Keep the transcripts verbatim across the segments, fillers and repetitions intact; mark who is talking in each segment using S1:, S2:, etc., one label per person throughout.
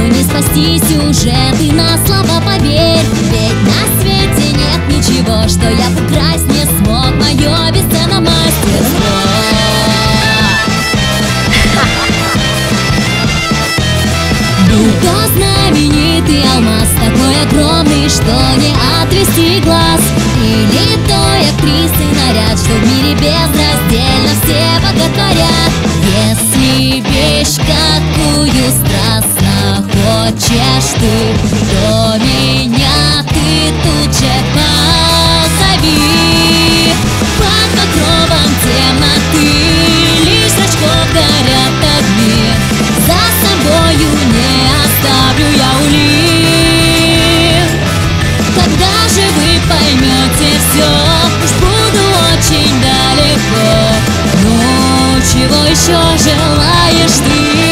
S1: не спастись уже, ты на слова поверь. Ведь на свете нет ничего, что я бы украсть не смог. Мое бесценно мастерство. Будь то знаменитый алмаз, такой огромный, что не отвести глаз, или той актрисы наряд, что в мире безраздельно все боготворят. Если вещь, какую страстно хочешь ты, то меня ты тут же позови. Под покровом темноты лишь зрачков горят огни, за собою не оставлю я улик. Когда же вы поймете все, уж буду очень далеко. Ну, чего еще желаешь ты?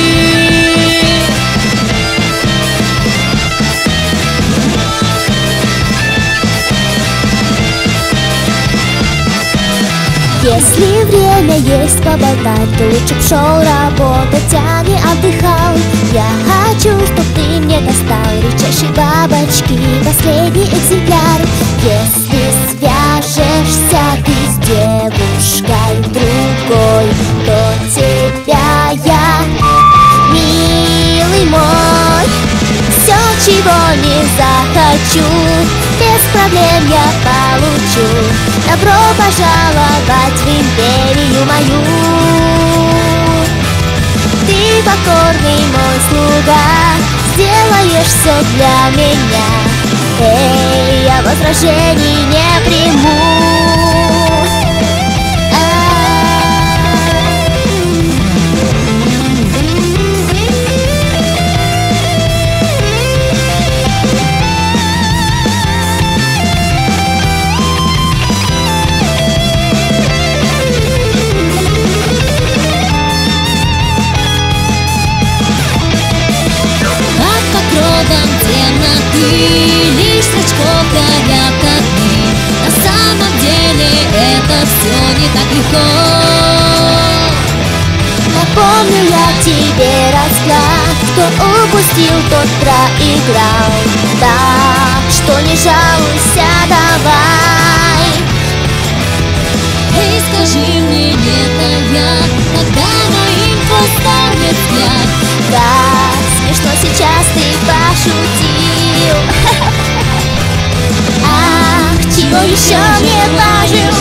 S2: Если время есть поболтать, то лучше б шел работать, а не отдыхал. Я хочу, чтоб ты мне достал редчайшей бабочки последний экземпляр. Если свяжешься ты с девушкой другой, то тебя я, милый мой, все, чего не захочу, без проблем я получу. Добро пожаловать в империю мою. Ты покорный мой слуга, сделаешь все для меня. Эй, я возражений не приму.
S1: Темноты лишь зрачков горят огни. На самом деле это все не так легко.
S2: Напомню я тебе расклад, кто упустил, тот проиграл. Так что не жалуйся, давай.
S1: Эй, скажи мне, это я, когда моим поставит взгляд.
S2: Да, смешно сейчас ты пошутил. Ах, чего еще мне пожелать?